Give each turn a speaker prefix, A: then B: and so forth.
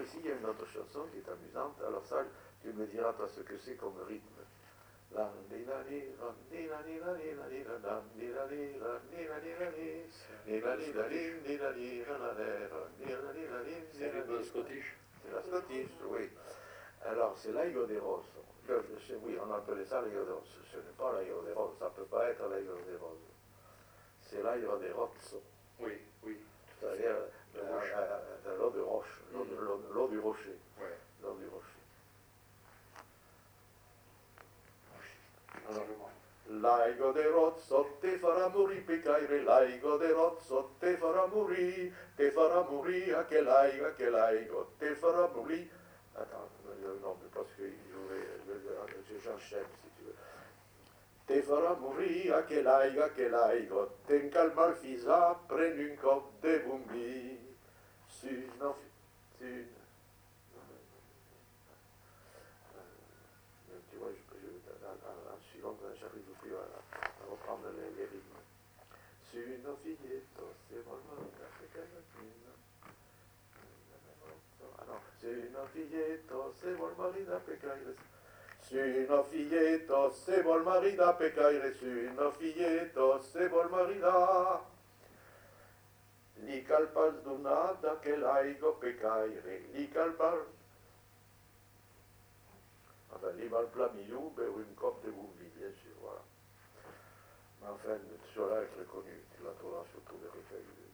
A: ici, il y a une autre chanson qui est amusante. Alors ça, tu me diras toi ce que c'est comme rythme.
B: C'est rythme scottish.
A: C'est la Scottish, oui. Alors, c'est l'Aigo des Roses. Oui, on appelait ça l'Aigo des Roses. Ce n'est pas l'Aigo des Roses, ça ne peut pas être l'Aigo des Roses. C'est l'Aigo des Rozzo.
B: Oui, oui.
A: C'est-à-dire l'eau de roche, l'eau du rocher.
B: Ouais.
A: L'eau du rocher.
B: Alors,
A: L'aigo de Rozzo te farà morire peccaire, l'aigo de Rozzo te farà morire, che l'aigo te farà morire. Attends, non, parce que j'enchaîne si tu veux. Te farà morire, che l'aigo, ten calma il fisa, prendi un cop de bumbi. Suno, tu vois, en suivant, j'arrive plus à reprendre les rythmes. Suno figlietto, se vuol morire, ah non, suno figlietto, se vuol morire, peccaire. Suno figlietto, se vuol morire, peccaire. Suno figlietto, se vuol morire. Li calpas donata che l'aigo peccaire, li calpas. Enfin, li malplamilou, ben une cop de boubi, bien sûr, voilà. Mais enfin, cela est très connu, tu la trouveras sur tous les recueils.